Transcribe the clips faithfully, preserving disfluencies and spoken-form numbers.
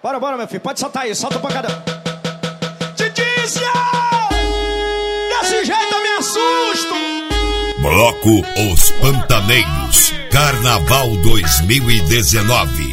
Bora, bora, meu filho, pode soltar aí, solta o pancadão. Titícia! Desse jeito eu me assusto! Bloco Os Pantaneiros, Carnaval dois mil e dezenove.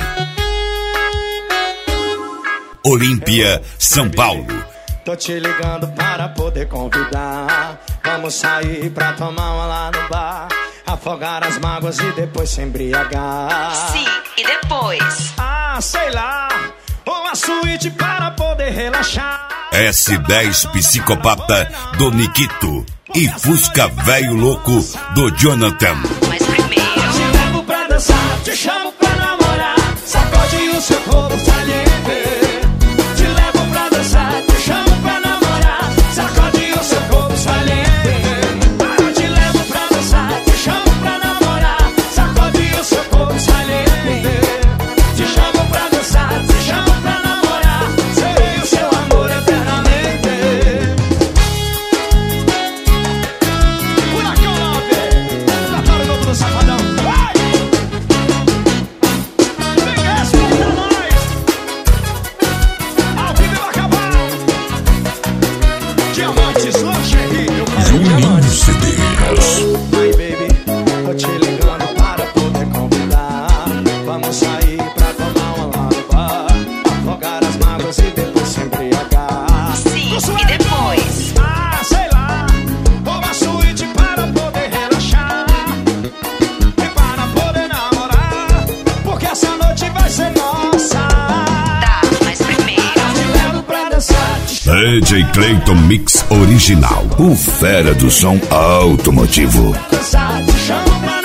Olímpia, São Paulo. Tô te ligando para poder convidar. Vamos sair pra tomar uma lá no bar, afogar as mágoas e depois se embriagar. Sim, e depois? Ah, sei lá, uma suíte para poder relaxar. S dez Psicopata do Nikito e Fusca Velho Louco do Jonathan. Mas primeiro te levo pra dançar, te chamo pra namorar, sacode o seu corpo saliente. Te levo pra dançar, te chamo pra namorar, sacode o seu corpo saliente. Te levo pra dançar, te chamo pra namorar, sacode o seu corpo saliente. Te chamo pra dançar, te chamo pra namorar, serei o seu amor eternamente. Furacão nove, prepara o novo do Safadão. Vai! Vem respeitar nós. Ao vivo vai acabar. Diamantes, lingerie, eu quero diamantes. C Ds. Ai, baby, tô te ligando para poder convidar. Vamos sair pra tomar uma lá no bar, afogar as mágoas e depois se embriagar. sim, e depois? Ah, sei lá, uma suíte para poder relaxar e para poder namorar, porque essa noite vai ser nossa. Tá, mas primeiro Te levo pra dançar, te D J Clayton Mix Original, o fera do som automotivo. dançar, te chamo pra